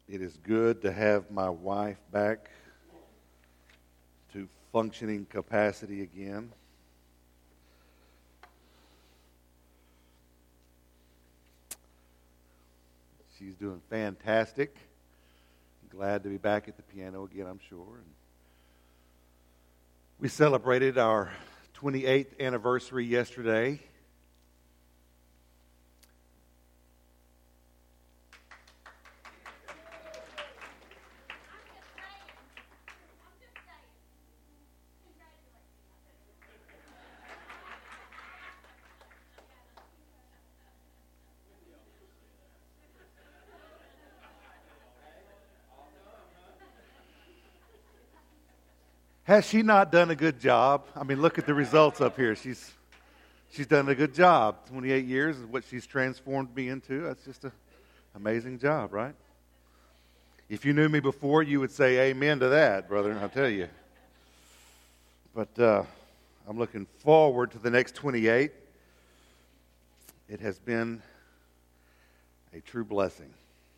It is good to have my wife back to functioning capacity again. She's doing fantastic. Glad to be back at the piano again, I'm sure. And we celebrated our 28th anniversary yesterday. Has she not done a good job? I mean, look at the results up here. She's done a good job. 28 years is what she's transformed me into. That's just an amazing job, right? If you knew me before, you would say amen to that, brother, I'll tell you. But I'm looking forward to the next 28. It has been a true blessing.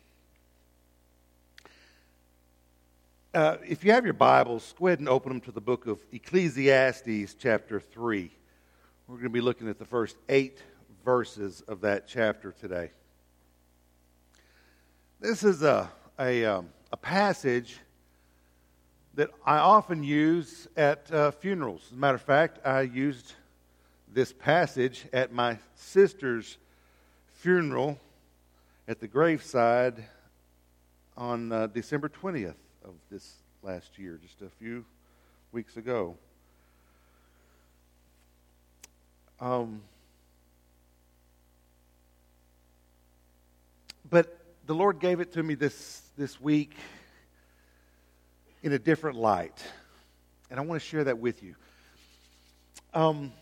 If you have your Bibles, go ahead and open them to the book of Ecclesiastes chapter 3. We're going to be looking at the first 8 verses of that chapter today. This is a passage that I often use at funerals. As a matter of fact, I used this passage at my sister's funeral at the graveside on December 20th. Of this last year, just a few weeks ago. But the Lord gave it to me this week in a different light. And I want to share that with you. I'm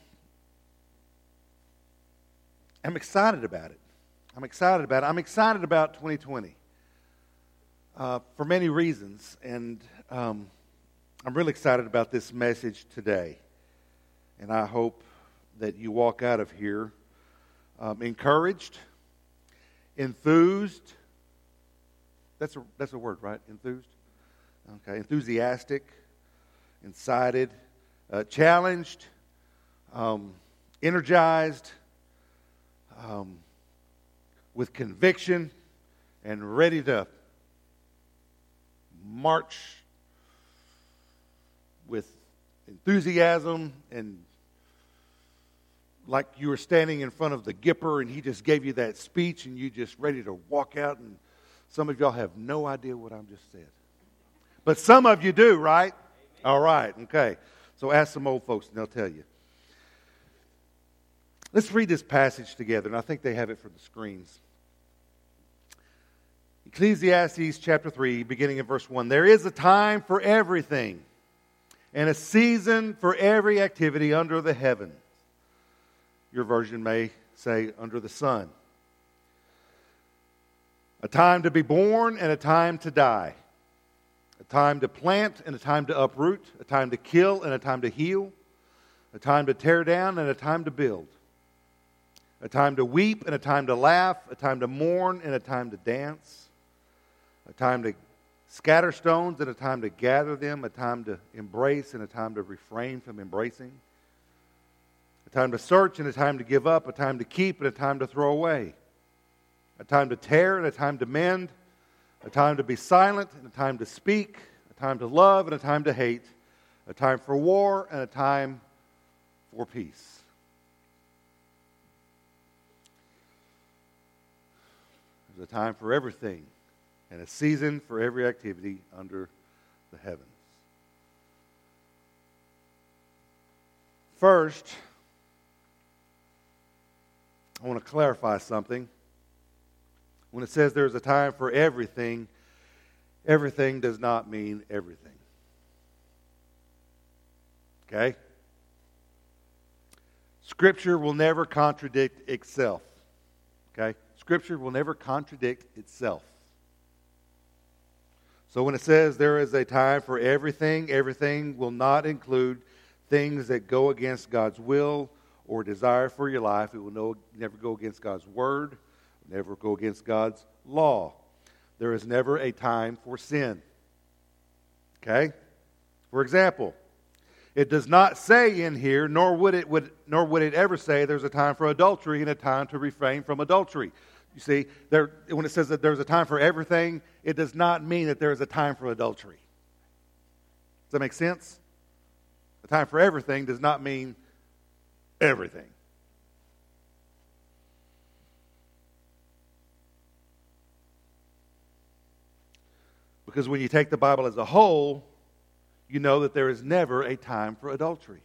excited about it. I'm excited about 2020. For many reasons, and I'm really excited about this message today. And I hope that you walk out of here encouraged, enthused. That's a word, right? Enthused? Okay. Enthusiastic, excited, challenged, energized, with conviction, and ready to march with enthusiasm, and like you were standing in front of the Gipper and he just gave you that speech and you just ready to walk out, and some of y'all have no idea what I just said. But some of you do, right? All right, okay. So ask some old folks and they'll tell you. Let's read this passage together, and I think they have it for the screens. Ecclesiastes chapter 3, beginning in verse 1. There is a time for everything, and a season for every activity under the heaven. Your version may say under the sun. A time to be born and a time to die. A time to plant and a time to uproot. A time to kill and a time to heal. A time to tear down and a time to build. A time to weep and a time to laugh. A time to mourn and a time to dance. A time to scatter stones and a time to gather them, a time to embrace and a time to refrain from embracing, a time to search and a time to give up, a time to keep and a time to throw away, a time to tear and a time to mend, a time to be silent and a time to speak, a time to love and a time to hate, a time for war and a time for peace. There's a time for everything, and a season for every activity under the heavens. First, I want to clarify something. When it says there's a time for everything, everything does not mean everything. Okay? Scripture will never contradict itself. Okay? Scripture will never contradict itself. So when it says there is a time for everything, everything will not include things that go against God's will or desire for your life. It will never go against God's word, never go against God's law. There is never a time for sin. Okay? For example, it does not say in here, nor would it ever say there's a time for adultery and a time to refrain from adultery. You see, when it says that there's a time for everything, it does not mean that there is a time for adultery. Does that make sense? A time for everything does not mean everything. Because when you take the Bible as a whole, you know that there is never a time for adultery.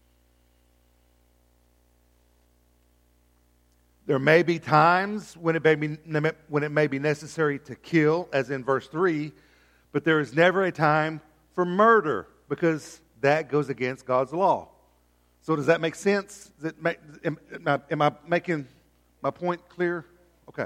There may be times when it may be necessary to kill, as in verse 3, but there is never a time for murder, because that goes against God's law. So does that make sense? Am I making my point clear? Okay.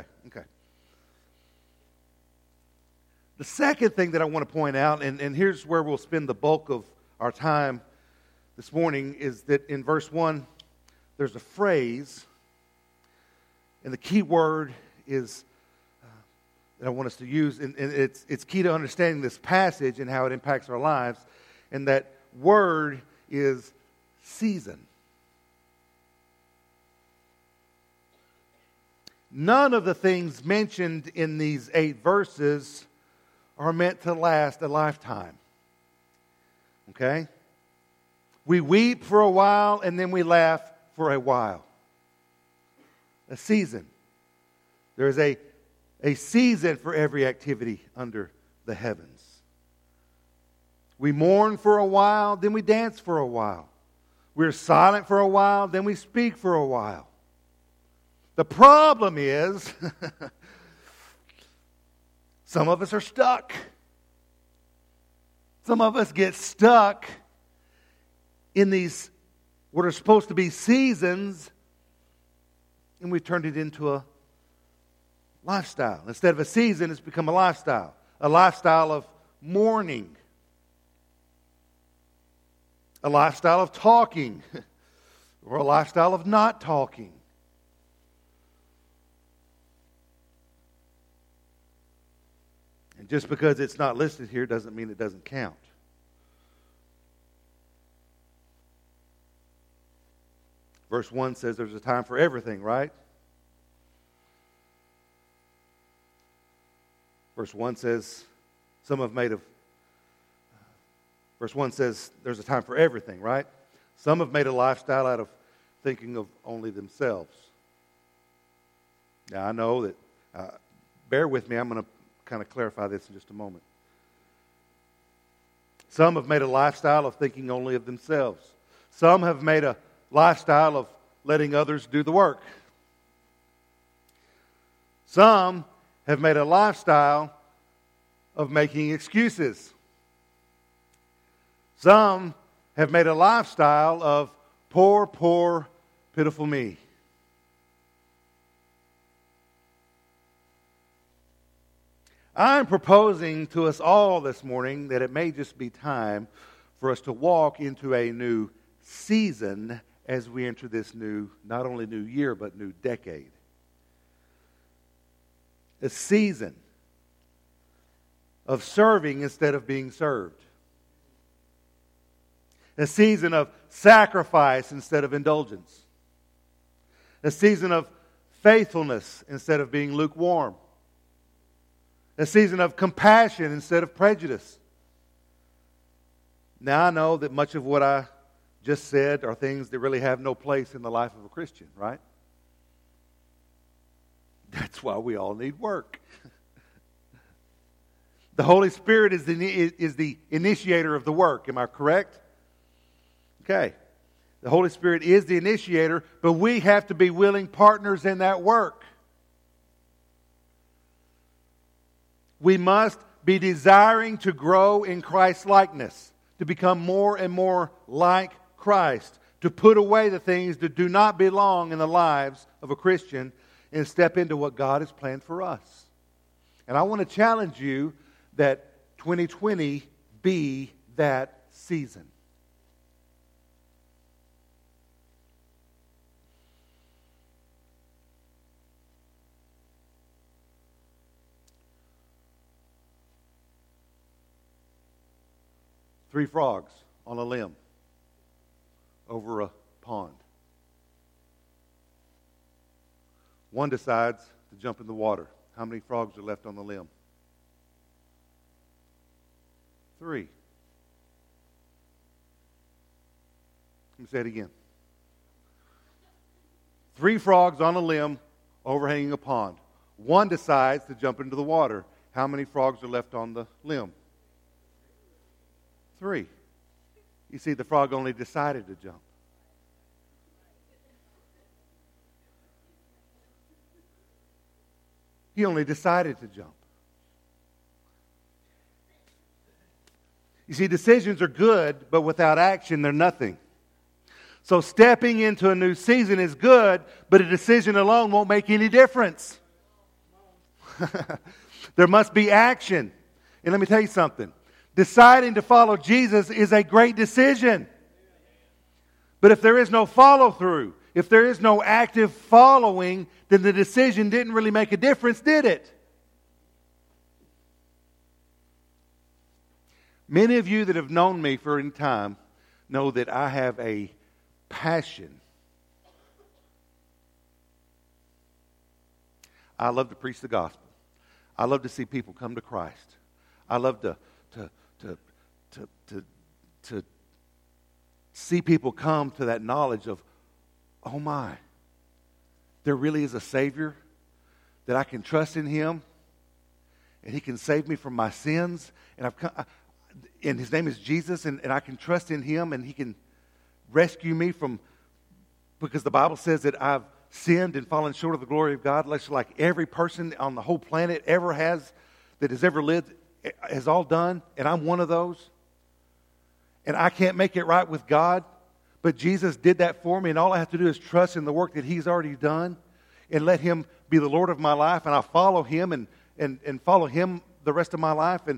The second thing that I want to point out, and here's where we'll spend the bulk of our time this morning, is that in verse 1, there's a phrase, and the key word is that I want us to use, and it's key to understanding this passage and how it impacts our lives, and that word is season. None of the things mentioned in these 8 verses are meant to last a lifetime. Okay? We weep for a while and then we laugh for a while. A season. There is a season for every activity under the heavens. We mourn for a while, then we dance for a while. We're silent for a while, then we speak for a while. The problem is, some of us are stuck. Some of us get stuck in these, what are supposed to be seasons, and we've turned it into a lifestyle. Instead of a season, it's become a lifestyle of mourning, a lifestyle of talking, or a lifestyle of not talking. And just because it's not listed here doesn't mean it doesn't count. Verse 1 says there's a time for everything, right? Verse 1 says Verse 1 says there's a time for everything, right? Some have made a lifestyle out of thinking of only themselves. Now I know that, bear with me, I'm going to kind of clarify this in just a moment. Some have made a lifestyle of thinking only of themselves. Some have made a lifestyle of letting others do the work. Some have made a lifestyle of making excuses. Some have made a lifestyle of poor, poor, pitiful me. I'm proposing to us all this morning that it may just be time for us to walk into a new season as we enter this new, not only new year, but new decade. A season of serving instead of being served. A season of sacrifice instead of indulgence. A season of faithfulness instead of being lukewarm. A season of compassion instead of prejudice. Now I know that much of what I just said are things that really have no place in the life of a Christian, right? That's why we all need work. The Holy Spirit is the initiator of the work. Am I correct? Okay. The Holy Spirit is the initiator, but we have to be willing partners in that work. We must be desiring to grow in Christ's likeness, to become more and more like Christ, to put away the things that do not belong in the lives of a Christian and step into what God has planned for us. And I want to challenge you that 2020 be that season. 3 frogs on a limb over a pond. One decides to jump in the water. How many frogs are left on the limb? 3. Let me say it again. 3 frogs on a limb overhanging a pond. One decides to jump into the water. How many frogs are left on the limb? 3. You see, the frog only decided to jump. He only decided to jump. You see, decisions are good, but without action, they're nothing. So stepping into a new season is good, but a decision alone won't make any difference. There must be action. And let me tell you something. Deciding to follow Jesus is a great decision. But if there is no follow-through, if there is no active following, then the decision didn't really make a difference, did it? Many of you that have known me for any time know that I have a passion. I love to preach the gospel. I love to see people come to Christ. I love to see people come to that knowledge of, oh my, there really is a Savior, that I can trust in Him, and He can save me from my sins, and His name is Jesus, and I can trust in Him, and He can rescue me from, because the Bible says that I've sinned and fallen short of the glory of God, like every person on the whole planet ever has, that has ever lived, has all done, and I'm one of those. And I can't make it right with God, but Jesus did that for me, and all I have to do is trust in the work that He's already done and let Him be the Lord of my life, and I follow Him and follow Him the rest of my life, and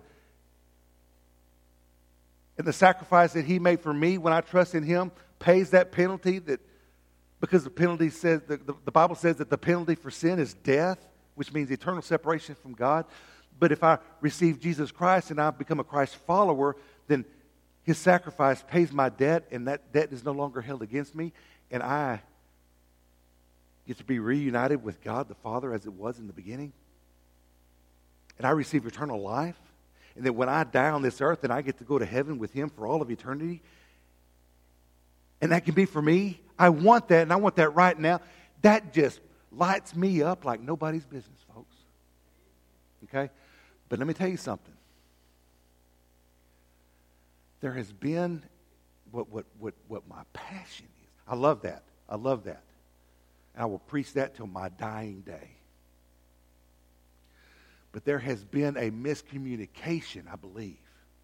the sacrifice that He made for me when I trust in Him pays that penalty, that because the penalty says, the Bible says that the penalty for sin is death, which means eternal separation from God. But if I receive Jesus Christ and I become a Christ follower, then His sacrifice pays my debt, and that debt is no longer held against me, and I get to be reunited with God the Father as it was in the beginning. And I receive eternal life. And that when I die on this earth, then I get to go to heaven with Him for all of eternity. And that can be for me. I want that, and I want that right now. That just lights me up like nobody's business, folks. Okay? But let me tell you something. There has been what my passion is. I love that. I love that. And I will preach that till my dying day. But there has been a miscommunication, I believe,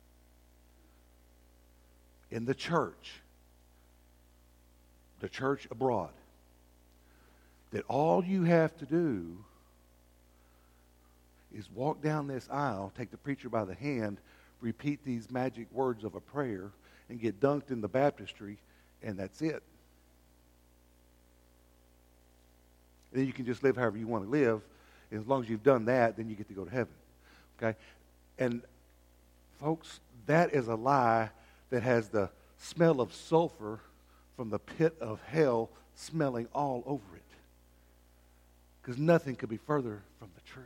in the church abroad, that all you have to do is walk down this aisle, take the preacher by the hand, repeat these magic words of a prayer, and get dunked in the baptistry, and that's it. And then you can just live however you want to live. And as long as you've done that, then you get to go to heaven. Okay? And folks, that is a lie that has the smell of sulfur from the pit of hell smelling all over it. Because nothing could be further from the truth.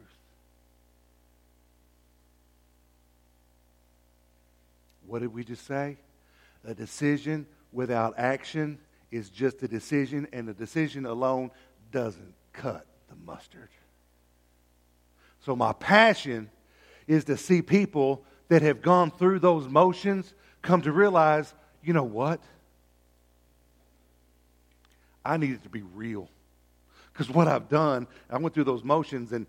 What did we just say? A decision without action is just a decision, and a decision alone doesn't cut the mustard. So my passion is to see people that have gone through those motions come to realize, you know what? I need it to be real. Because what I've done, I went through those motions, and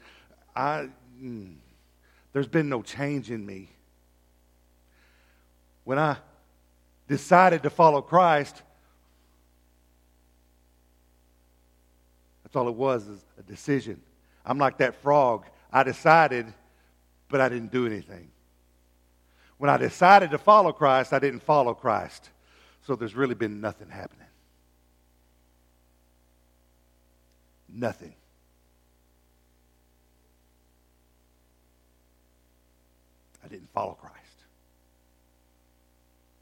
there's been no change in me. When I decided to follow Christ, that's all it was, is a decision. I'm like that frog. I decided, but I didn't do anything. When I decided to follow Christ, I didn't follow Christ. So there's really been nothing happening. Nothing. I didn't follow Christ.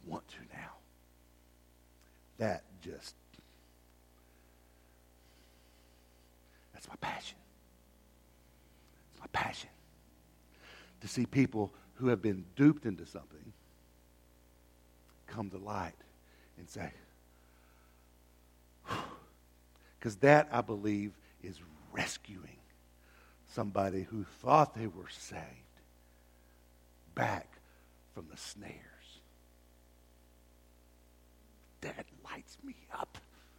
want to now. That's my passion. It's my passion to see people who have been duped into something come to light and say, because that, I believe, is rescuing somebody who thought they were saved back from the snares. That lights me up.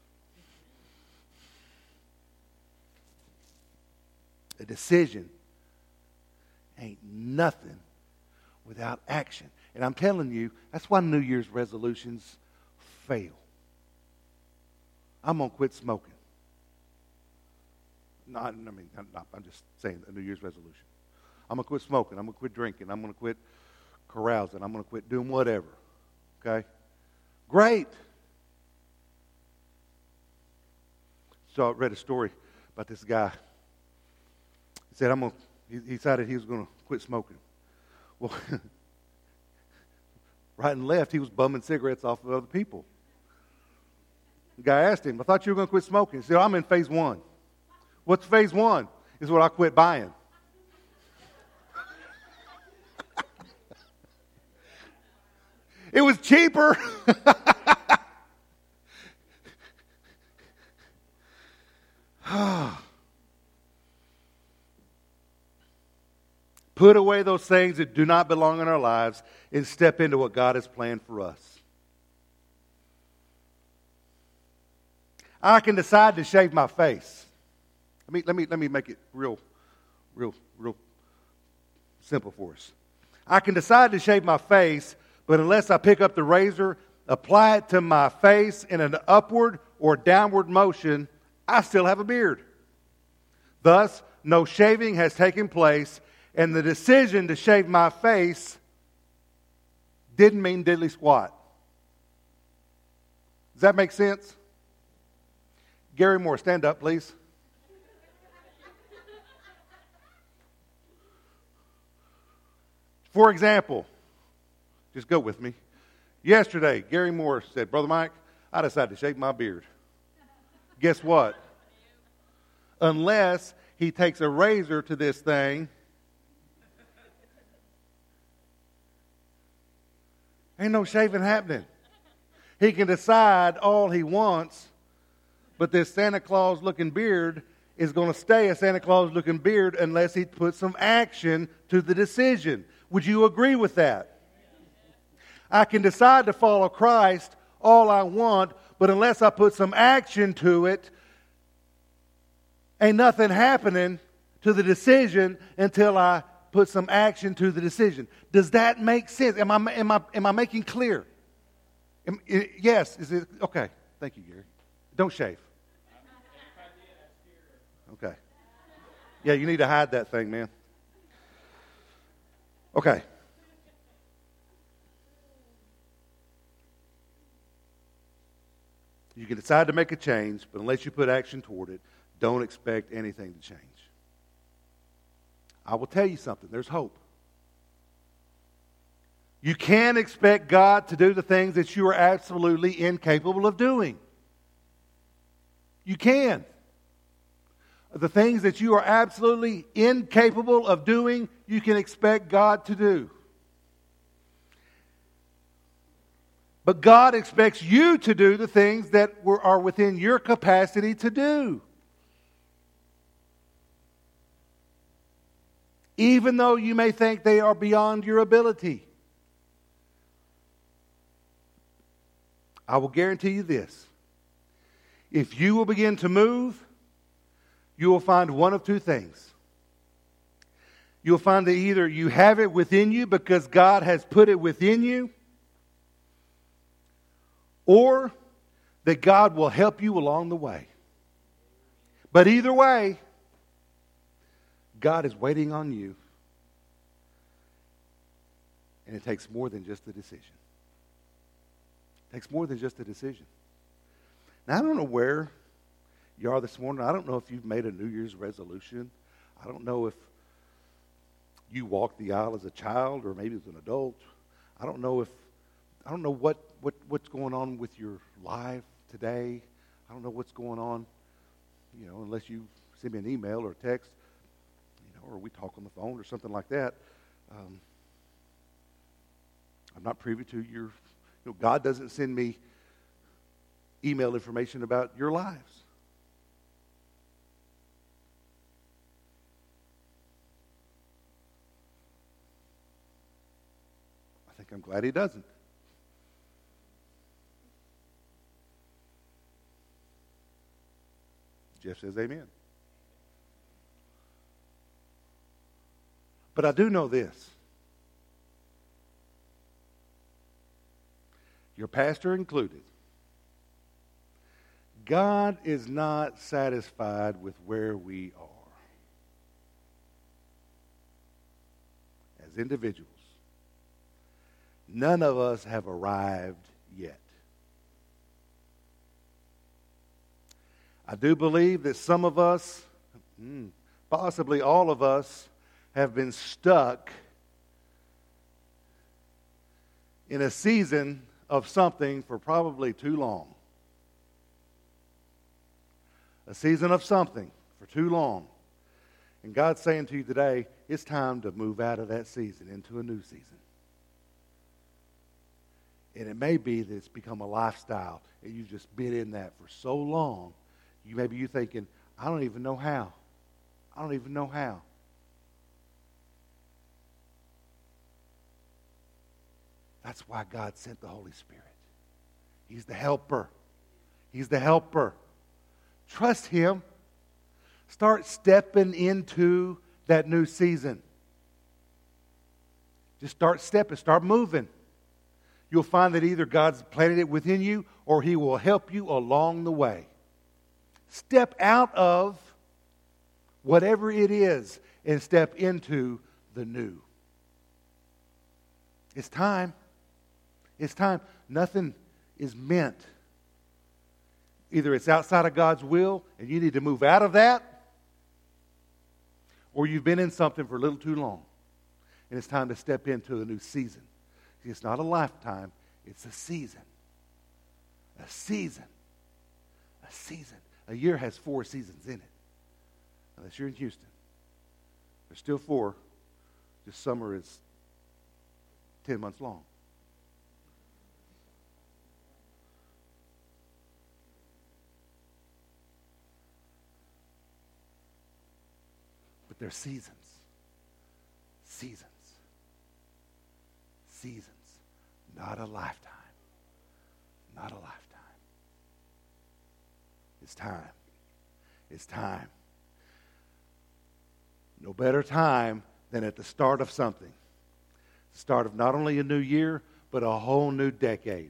A decision ain't nothing without action. And I'm telling you, that's why New Year's resolutions fail. I'm going to quit smoking. No, I'm just saying a New Year's resolution. I'm going to quit smoking. I'm going to quit drinking. I'm going to quit carousing. I'm going to quit doing whatever. Okay? Great. So I read a story about this guy. He said, he decided he was going to quit smoking. Well, right and left, he was bumming cigarettes off of other people. The guy asked him, I thought you were going to quit smoking. He said, I'm in phase 1. What's phase 1? Is what I quit buying. It was cheaper. Put away those things that do not belong in our lives and step into what God has planned for us. I can decide to shave my face. Let me make it real simple for us. I can decide to shave my face, but unless I pick up the razor, apply it to my face in an upward or downward motion, I still have a beard. Thus, no shaving has taken place, and the decision to shave my face didn't mean diddly squat. Does that make sense? Gary Moore, stand up, please. For example, just go with me. Yesterday, Gary Moore said, Brother Mike, I decided to shave my beard. Guess what? Unless he takes a razor to this thing, ain't no shaving happening. He can decide all he wants, but this Santa Claus looking beard is going to stay a Santa Claus looking beard unless he puts some action to the decision. Would you agree with that? I can decide to follow Christ all I want, but unless I put some action to it, ain't nothing happening to the decision until I put some action to the decision. Does that make sense? Am I making clear? Yes. Is it okay? Thank you, Gary. Don't shave. Okay. Yeah, you need to hide that thing, man. Okay. You can decide to make a change, but unless you put action toward it, don't expect anything to change. I will tell you something. There's hope. You can't expect God to do the things that you are absolutely incapable of doing. You can. The things that you are absolutely incapable of doing, you can expect God to do. But God expects you to do the things that are within your capacity to do. Even though you may think they are beyond your ability. I will guarantee you this. If you will begin to move, you will find one of two things. You'll find that either you have it within you because God has put it within you, or that God will help you along the way. But either way, God is waiting on you. And it takes more than just a decision. It takes more than just a decision. Now, I don't know where you are this morning. I don't know if you've made a New Year's resolution. I don't know if you walked the aisle as a child or maybe as an adult. I don't know I don't know what's going on with your life today. I don't know what's going on, unless you send me an email or a text, or we talk on the phone or something like that. I'm not privy to your, God doesn't send me email information about your lives. I think I'm glad he doesn't. Jeff says amen. But I do know this. Your pastor included. God is not satisfied with where we are as individuals. None of us have arrived yet. I do believe that some of us, possibly all of us, have been stuck in a season of something for probably too long. A season of something for too long. And God's saying to you today, it's time to move out of that season into a new season. And it may be that it's become a lifestyle and you've just been in that for so long. Maybe you're thinking, I don't even know how. I don't even know how. That's why God sent the Holy Spirit. He's the helper. He's the helper. Trust Him. Start stepping into that new season. Just start stepping. Start moving. You'll find that either God's planted it within you or He will help you along the way. Step out of whatever it is and step into the new. It's time. It's time. Nothing is meant. Either it's outside of God's will and you need to move out of that, or you've been in something for a little too long and it's time to step into a new season. See, it's not a lifetime, it's a season. A season. A season. A year has 4 seasons in it. Unless you're in Houston. There's still 4. Just summer is 10 months long. But they're seasons. Seasons. Seasons. Not a lifetime. Not a lifetime. It's time. It's time. No better time than at the start of something. The start of not only a new year, but a whole new decade.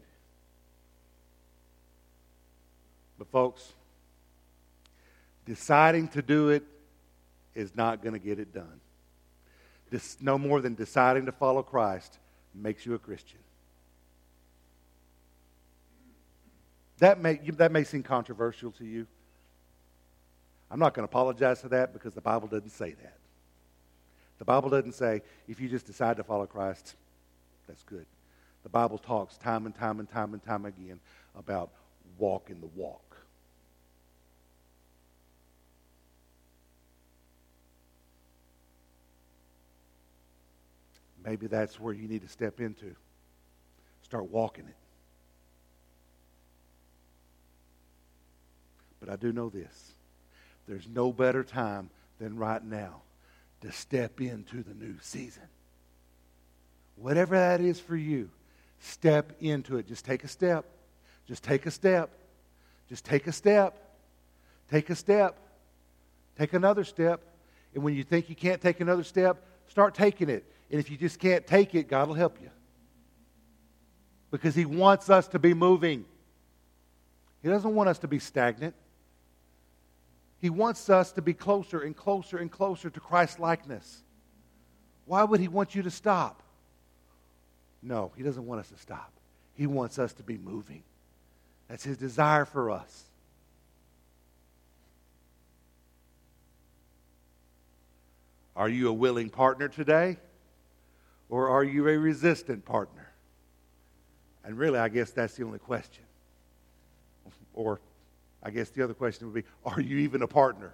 But folks, deciding to do it is not going to get it done. No more than deciding to follow Christ makes you a Christian. That may seem controversial to you. I'm not going to apologize for that because the Bible doesn't say that. The Bible doesn't say if you just decide to follow Christ, that's good. The Bible talks time and time and time and time again about walking the walk. Maybe that's where you need to step into. Start walking it. But I do know this. There's no better time than right now to step into the new season. Whatever that is for you, step into it. Just take a step. Just take a step. Just take a step. Take a step. Take another step. And when you think you can't take another step, start taking it. And if you just can't take it, God will help you. Because He wants us to be moving. He doesn't want us to be stagnant. He wants us to be closer and closer and closer to Christ's likeness. Why would He want you to stop? No, He doesn't want us to stop. He wants us to be moving. That's His desire for us. Are you a willing partner today? Or are you a resistant partner? And really, I guess that's the only question. Or I guess the other question would be, are you even a partner?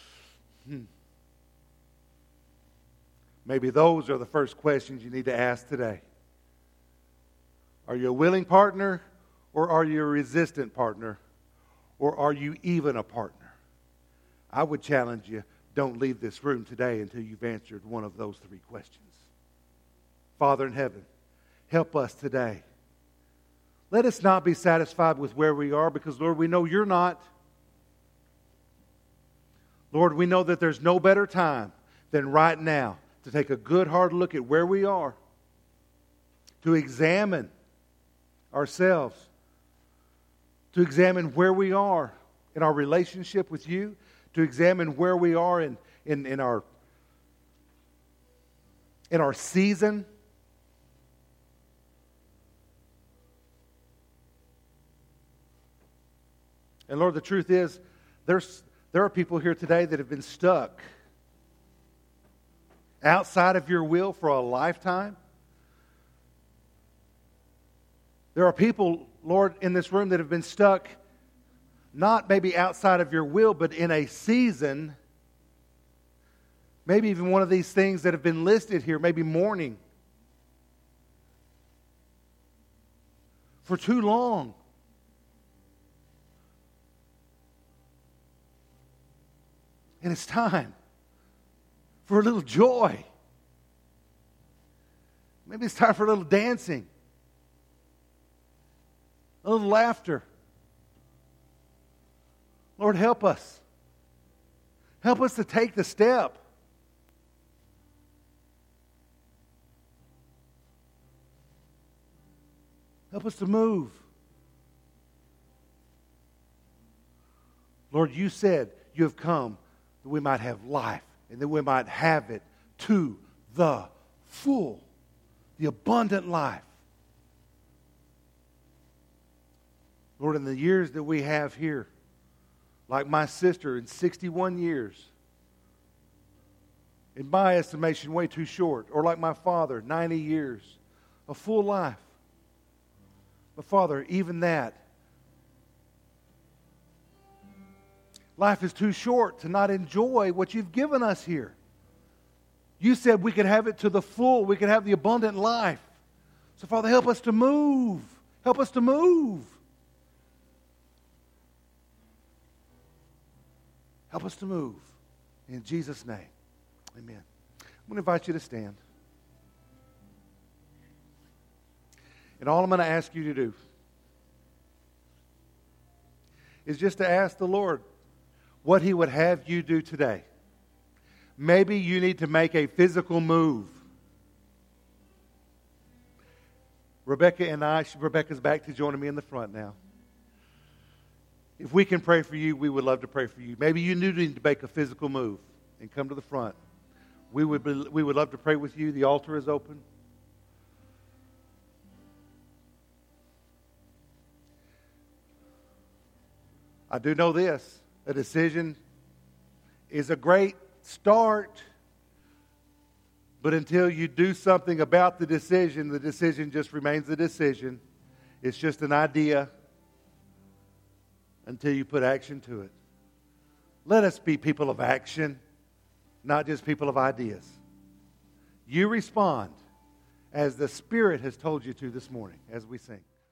Maybe those are the first questions you need to ask today. Are you a willing partner, or are you a resistant partner, or are you even a partner? I would challenge you, don't leave this room today until you've answered one of those three questions. Father in heaven, help us today. Let us not be satisfied with where we are, because, Lord, we know you're not. Lord, we know that there's no better time than right now to take a good hard look at where we are, to examine ourselves, to examine where we are in our relationship with you, to examine where we are in our season. And Lord, the truth is, there are people here today that have been stuck outside of your will for a lifetime. There are people, Lord, in this room that have been stuck not maybe outside of your will, but in a season, maybe even one of these things that have been listed here, maybe mourning for too long. And it's time for a little joy. Maybe it's time for a little dancing, a little laughter. Lord, help us. Help us to take the step. Help us to move. Lord, you said you have come that we might have life, and that we might have it to the full, the abundant life. Lord, in the years that we have here, like my sister in 61 years, in my estimation, way too short, or like my father, 90 years, a full life. But Father, even that, life is too short to not enjoy what you've given us here. You said we could have it to the full. We could have the abundant life. So, Father, help us to move. Help us to move. Help us to move. In Jesus' name, amen. I'm going to invite you to stand. And all I'm going to ask you to do is just to ask the Lord what He would have you do today. Maybe you need to make a physical move. Rebecca's back to joining me in the front now. If we can pray for you, we would love to pray for you. Maybe you need to make a physical move and come to the front. We would love to pray with you. The altar is open. I do know this. A decision is a great start, but until you do something about the decision just remains a decision. It's just an idea until you put action to it. Let us be people of action, not just people of ideas. You respond as the Spirit has told you to this morning as we sing.